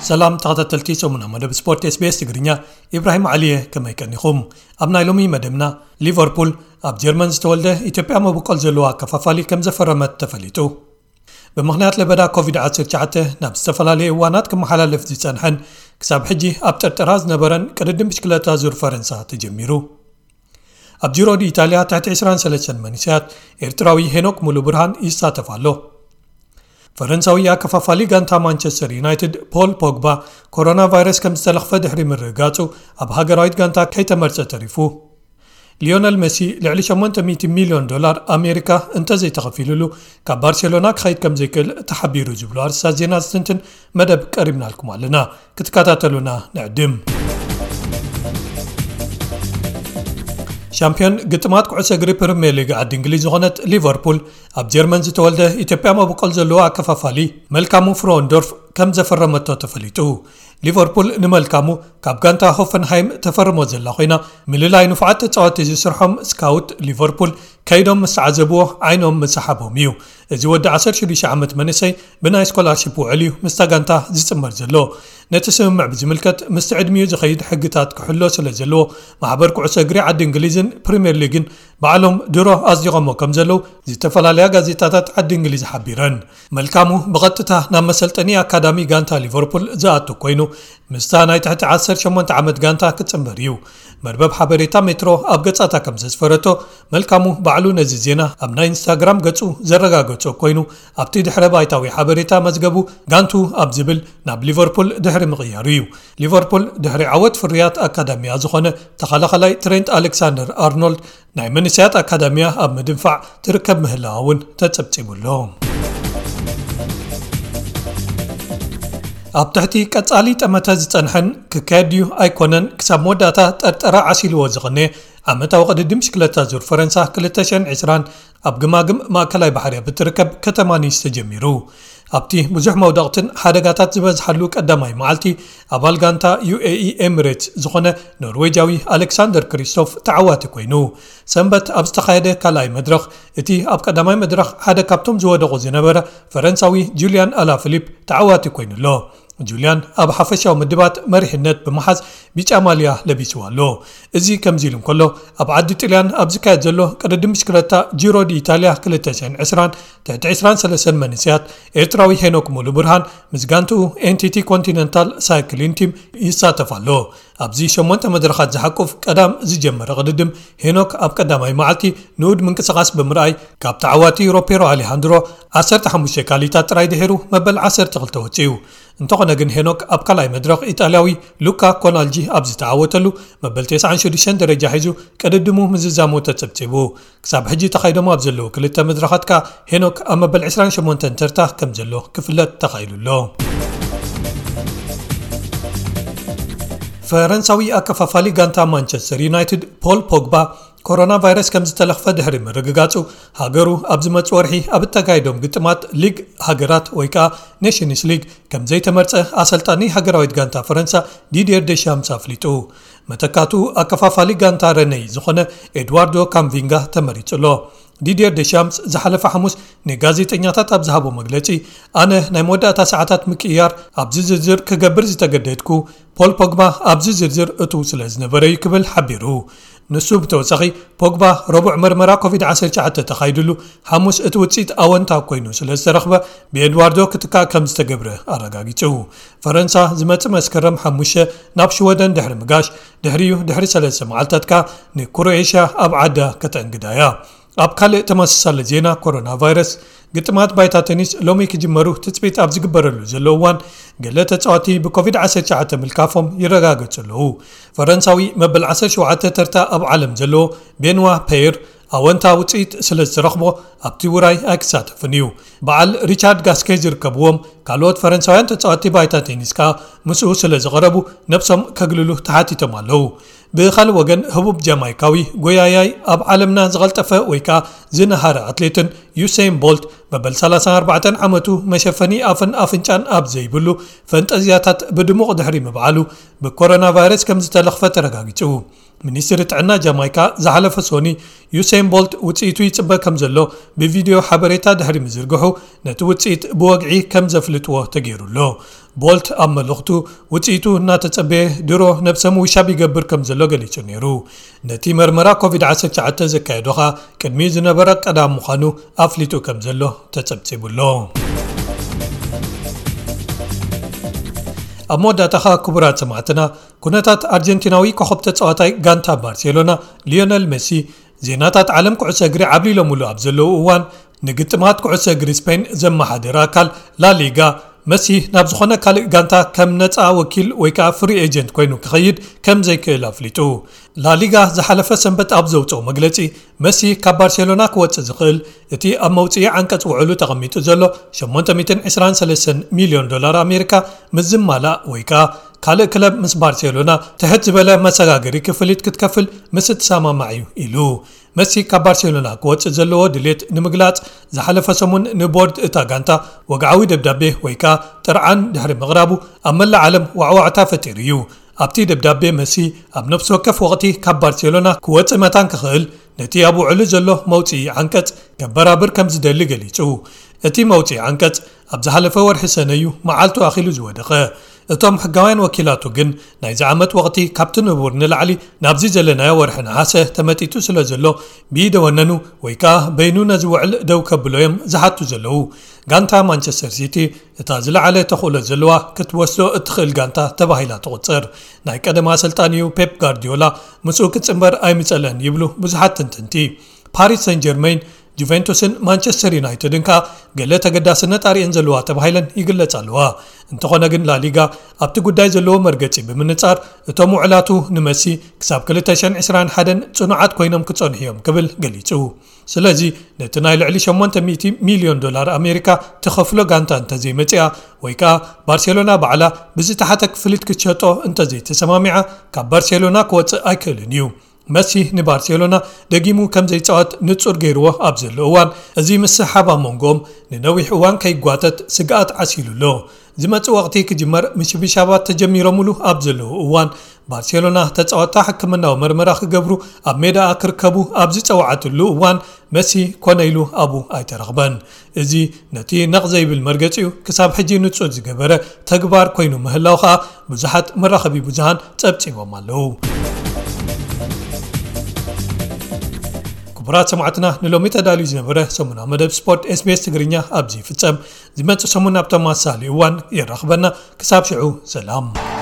سلام تغطتلتي سمنا مدب سبورت اس بي اس تقرينيا إبراهيم علي كما يكنيخم أبناء لومي مدبنا ليفربول أب جيرمان زتولده إتيوبيا مبقل زلوا كفافالي كم زفرمت تفليتو بمغنيات لبدا كوفيد-19 ناب استفلالي وانات كم حلالف زي سنحن كساب حجي أب ترتراز نبرن كردن بشكلتا زور فرنسا تجميرو أب جيرو دي إيطاليا تحت 23 منيسات إرتراوي هينوك مولو برهان يستاتفالو فرنساوي كفافالي غانتا مانشستر يونايتد بول بوغبا كورونا فيروس كم استلخفه دحري مرغاتو اب هاغرايت غانتا كيتمرص تريفو ليونيل ميسي لعلي 800 مليون دولار امريكا انت زي تخفيلو كبارسلونا خيط كم زيكل تحبيرو جبلار سازينا سنتن مدب قريبنا لكم علينا كتكاتاتلونا نعدم شامبيون قطمات كعسى غري بريمير ليغ عد انجليز غنت ليفربول اب جيرمان زتولده ايتوبيا ما بقول زلوا كفافالي ملكامو فروندورف كم زفرمتو تفليتو ليفربول نملكامو كاب غانتا هوفنهايم تفرمو زلا خوينا مللاي نفعت تصوت زسرحم سكاوت ليفربول كيدوم مسعزبوه عينهم مسحبهم يو እዚ ወዲ 16 ዓመት መንሰይ ብናይ ስኮላርሺፕ ውዕልዩ ምስታ ጋንታ ዝጽመር ዘሎ ነቲ ስምምዕ ብዝምልከት ምስ ዕድሚኡ ዝኸይድ ሕግታት ክሕሎ ስለ ዘለዎ ማሕበር ኩዕሶ እግሪ ዓዲ እንግሊዝን ፕሪምየር ሊግን ባዕሎም ድሮ ኣዝዲቖሞ ከም ዘለው ዝተፈላለዩ ጋዜጣታት ዓዲ እንግሊዝ ሓቢረን መልካሙ ብቐጥታ ናብ መሰልጠኒ ኣካዳሚ ጋንታ ሊቨርፑል ዝኣቱ ኮይኑ ምስታ ናይ ትሕቲ 18 ዓመት ጋንታ ክጽምበር እዩ መርበብ ሓበሬታ ሜትሮ ኣብ ገጻታ ከም ዘስፈረቶ መልካሙ ባዕሉ ነዚ ዜና ኣብ ናይ ኢንስታግራም ገጹ ዘረጋገ ኮይኑ ኣብቲ ድሕረ ባይታዊ ሓበሬታ መዝገቡ ጋንቱ ኣብ ዝብል ናብ ሊቨርፑል ድሕሪ ምቕያሩ እዩ ሊቨርፑል ድሕሪ ዓወት ፍርያት ኣካዳሚያ ዝኾነ ተኸላኸላይ ትሬንት ኣሌክሳንደር ኣርኖልድ ናይ መንስያት ኣካዳሚያ ኣብ ምድንፋዕ ትርከብ ምህላውን ተጸብጺቡሎ ኣብ ትሕቲ ቀጻሊ ጠመተ ዝጸንሐን ክካየድዩ ኣይኮነን ክሳብ መወዳእታ ጠርጠራ ዓሲልዎ ዝቕነ ዓመታዊ ቅድድም ሽክለታ ዙር ፈረንሳ 2020 ኣብ ግማግም ማእከላይ ባሕርያ ብትርከብ ከተማ ኒስ ተጀሚሩ ኣብቲ ብዙሕ መውደቕትን ሓደጋታት ዝበዝሓሉ ቀዳማይ መዓልቲ ኣባል ጋንታ UAE ኤሚሬትስ ዝኾነ ኖርዌጃዊ ኣሌክሳንደር ክሪስቶፍ ተዓዋቲ ኮይኑ ሰንበት ኣብ ዝተኻየደ ካልኣይ መድረኽ እቲ ኣብ ቀዳማይ መድረኽ ሓደ ካብቶም ዝወደቑ ዝነበረ ፈረንሳዊ ጁልያን ኣላፊሊፕ ተዓዋቲ ኮይኑሎ ጁልያን ኣብ ሓፈሻዊ ምድባት መሪሕነት ብምሓዝ ቢጫ ማልያ ለቢስዋ ኣሎ እዚ ከምዚ ኢሉ እንከሎ ኣብ ዓዲ ጣልያን ኣብ ዝካየድ ዘሎ ቅድድም ብሽክለታ ጂሮ ዲ ኢጣልያ 2020 ትሕቲ 23 መንስያት ኤርትራዊ ሄኖክ ሙሉ ብርሃን ምስ ጋንትኡ ኤንቲቲ ኮንቲነንታል ሳይክሊንግ ቲም ይሳተፍ ኣሎ ኣብዚ 8 መድረኻት ዝሓቁፍ ቀዳም ዝጀመረ ቅድድም ሄኖክ ኣብ ቀዳማይ መዓልቲ ንኡድ ምንቅስቓስ ብምርኣይ ካብ ተዓዋቲ ሮፔሮ አሌሃንድሮ 15 ካሊታት ጥራይ ድሒሩ መበል 12 ወፂኡ እንተኾነ ግን ሄኖክ ኣብ ካልኣይ መድረኽ ኢጣልያዊ ሉካ ኮናልጂ ኣብ ዝተዓወተሉ መበል 96 ደረጃ ሒዙ ቅድድሙ ምዝዛሙ ተጸብጺቡ ክሳብ ሕጂ ተኻይዶሙ ኣብ ዘለዉ ክልተ መድረኻት ከ ሄኖክ ኣብ መበል 28 ተርታ ከም ዘሎ ክፍለጥ ተኻኢሉሎ فرنساوي أكفافالي غانتا مانشستر يونايتد بول بوغبا كورونا فيروس كم زتلخفه دحري مرغغاصو هاغرو ابزمت ورحي ابتغايدوم غطمات ليغ هاغرات ويكا نيشنز ليغ كم زي تمرصه اسلطاني هاغراويت غانتا فرنسا ديدير ديشامس افليتو متكاتو أكفافالي غانتا رني زخونه ادواردو كامفينغا تمريصلو ديدير ديشامس زحلف حموس نغازيتኛታት ኣብ ዝሃቦ መግለጺ ኣነ ናይ መወዳእታ ሰዓታት ምቅያር ኣብዚ ዝርዝር ክገብር ዝተገደድኩ ፖል ፖግባ ኣብዚ ዝርዝር እቱ ስለ ዝነበረ ይክብል ሓቢሩ ንሱ ብተወሳኺ ፖግባ ረቡዕ መርመራ ኮቪድ-19 ተኻይድሉ ሓሙስ እቲ ውፅኢት ኣወንታ ኮይኑ ስለ ዝተረኽበ ብኤድዋርዶ ክትካ ከም ዝተገብረ ኣረጋጊጹ ፈረንሳ ዝመጽእ መስከረም 5 ናብ ሽወደን ድሕሪ ምጋሽ ድሕሪዩ ድሕሪ 3 መዓልታትካ ንክሮኤሽያ ኣብ ዓዳ ከተንግዳያ ኣብ ካልእ ተመሳሳሊ ዜና ኮሮና ቫይረስ ግጥማት ባይታ ቴኒስ ሎሚ ክጅመሩ ትጽቢት ኣብ ዝግበረሉ ዘሎ እዋን ገለ ተጻዋቲ ብኮቪድ-19 ምልካፎም ይረጋገጽሉ ፈረንሳዊ መበል 17 ተርታ ኣብ ዓለም ዘሎ ቤንዋ ፔር ኣወንታ ውጽኢት ስለ ዝረኽቦ ኣብቲ ውራይ ኣይክሳተፍን እዩ በዓል ሪቻርድ ጋስኬ ዝርከብዎም ካልኦት ፈረንሳውያን ተጻዋቲ ባይታ ቴኒስ ከ ምስኡ ስለ ዝቐረቡ ነብሶም ከግልሉ ተሓቲቶም ኣለዉ ብኻልእ ወገን ህቡብ ጃማይካዊ ጎያያይ ኣብ ዓለምና ዝቐልጠፈ ወይካ ዝነሃረ ኣትሌትን ዩሴን ቦልት መበል 34 ዓመቱ መሸፈኒ ኣፍን ኣፍንጫን ኣብ ዘይብሉ ፈንጠዝያታት ብድሙቕ ድሕሪ ምብዓሉ ብኮሮና ቫይረስ ከም ዝተለኽፈ ተረጋጊጹ ሚኒስትሪ ጥዕና ጃማይካ ዝሓለፈ ሶኒ ዩሴን ቦልት ውጽኢቱ ይጽበ ከም ዘሎ ብቪድዮ ሓበሬታ ድሕሪ ምዝርግሑ ነቲ ውጽኢት ብወግዒ ከም ዘፍልጥዎ ተገይሩሎ ቦልት ኣብ መልእኽቱ ውጽኢቱ እናተጸበየ ድሮ ነብሰሙ ውሻብ ይገብር ከም ዘሎ ገሊጹ ነይሩ ነቲ መርመራ ኮቪድ-19 ዘካየዶኻ ቅድሚ ዝነበረ ቀዳም ምዃኑ ኣፍሊጡ ከም ዘሎ ተጸብጺቡሎ ኣብ መወዳእታኻ ክቡራት ሰማዕትና ኩነታት ኣርጀንቲናዊ ኮኸብ ተጻዋታይ ጋንታ ባርሴሎና ሊዮነል ሜሲ ዜናታት ዓለም ኩዕሶ እግሪ ዓብሊሎሙሉ ኣብ ዘለዉ እዋን ንግጥማት ኩዕሶ እግሪ ስፔን ዘመሓደረ ኣካል ላሊጋ መሲ ናብ ዝኾነ ካልእ ጋንታ ከም ነፃ ወኪል ወይ ከዓ ፍሪ ኤጀንት ኮይኑ ክኸይድ ከም ዘይክእል ኣፍሊጡ ላሊጋ ዝሓለፈ ሰንበት ኣብ ዘውፅኦ መግለፂ መሲ ካብ ባርሴሎና ክወፅእ ዝኽእል እቲ ኣብ መውፅኢ ዓንቀጽ ውዕሉ ተቐሚጡ ዘሎ $823 ሚልዮን ኣሜሪካ ምዝማላእ ወይ ከዓ ካልእ ክለብ ምስ ባርሴሎና ትሕት ዝበለ መሰጋገሪ ክፍሊት ክትከፍል ምስ እትሰማማዕ እዩ ኢሉ መሲ ካብ ባርሴሎና ክወፅእ ዘለዎ ድሌት ንምግላጽ ዝሓለፈ ሰሙን ንቦርድ እታ ጋንታ ወግዓዊ ደብዳቤ ወይ ከዓ ጥርዓን ድሕሪ ምቕራቡ ኣብ መላእ ዓለም ዋዕዋዕታ ፈጢሩ እዩ ኣብቲ ደብዳቤ መሲ ኣብ ነፍሲ ወከፍ ወቕቲ ካብ ባርሴሎና ክወፅእ መታን ክኽእል ነቲ ኣብ ውዕሉ ዘሎ መውፅኢ ዓንቀጽ ከበራብር ከም ዝደሊ ገሊጹ እቲ መውፅኢ ዓንቀጽ ኣብ ዝሓለፈ ወርሒ ሰነ እዩ መዓልቱ ኣኺሉ ዝወደቐ እቶም ሕጋውያን ወኪላቱ ግን ናይዚ ዓመት ወቕቲ ካብቲ ንቡር ንላዕሊ ናብዚ ዘለናዮ ወርሒ ነሓሰ ተመጢጡ ስለ ዘሎ ብይደወነኑ ወይ ከዓ በይኑ ነዚ ውዕል ደው ከብሎ እዮም ዝሓቱ ዘለዉ ጋንታ ማንቸስተር ሲቲ እታ ዝለዓለ ተኽእሎ ዘለዋ ክትወስዶ እትኽእል ጋንታ ተባሂላ ትቑፅር ናይ ቀደማ ኣሰልጣኒ እዩ ፔፕ ጋርዲዮላ ምስኡ ክጽምበር ኣይምጸለን ይብሉ ብዙሓት ትንተንቲ ፓሪስ ሰን ጀርሜን ጁቬንቱስን ማንቸስተር ዩናይትድን ከዓ ገለ ተገዳስነት ኣርአን ዘለዋ ተባሂለን ይግለጽ ኣለዋ እንተኾነ ግን ላሊጋ ኣብቲ ጉዳይ ዘለዎ መርገፂ ብምንጻር እቶም ውዕላቱ ንመሲ ክሳብ 2021 ጽኑዓት ኮይኖም ክጸንሑ እዮም ክብል ገሊጹ ስለዚ ነቲ ናይ ልዕሊ $800 ሚልዮን ኣሜሪካ ትኸፍሎ ጋንታ እንተዘይመጽኣ ወይ ከዓ ባርሴሎና በዕላ ብዝተሓተ ክፍሊት ክትሸጦ እንተዘይተሰማሚዓ ካብ ባርሴሎና ክወፅእ ኣይክእልን እዩ መሲ ንባርሴሎና ደጊሙ ከም ዘይጻወት ንጹር ገይርዎ ኣብ ዘሎ እዋን እዚ ምስሓብ ኣብ መንጎኦም ንነዊሕ እዋን ከይጓተት ስግኣት ዓሲሉሎ ዝመጽእ ወቕቲ ክጅመር ምሽብሻባት ተጀሚሮሙሉ ኣብ ዘለዎ እዋን ባርሴሎና ተጻወታ ሕክምናዊ መርመራ ክገብሩ ኣብ ሜዳ ክርከቡ ኣብ ዝጸዋዓትሉ እዋን መሲ ኮነ ኢሉ ኣቡ ኣይተረኽበን እዚ ነቲ ነቕ ዘይብል መርገፂኡ ክሳብ ሕጂ ንጹር ዝገበረ ተግባር ኮይኑ ምህላው ከዓ ብዙሓት መራኸቢ ብዙሃን ጸብጺቦም ኣለዉ ክቡራት ሰማዕትና ንሎሚ ተዳልዩ ዝነበረ ሰሙና መደብ ስፖርት SBS ትግርኛ ኣብዚ ፍጸም ዝመጽእ ሰሙን ኣብ ተመሳሳሊ እዋን ይራኸበና ክሳብ ሽዑ ሰላም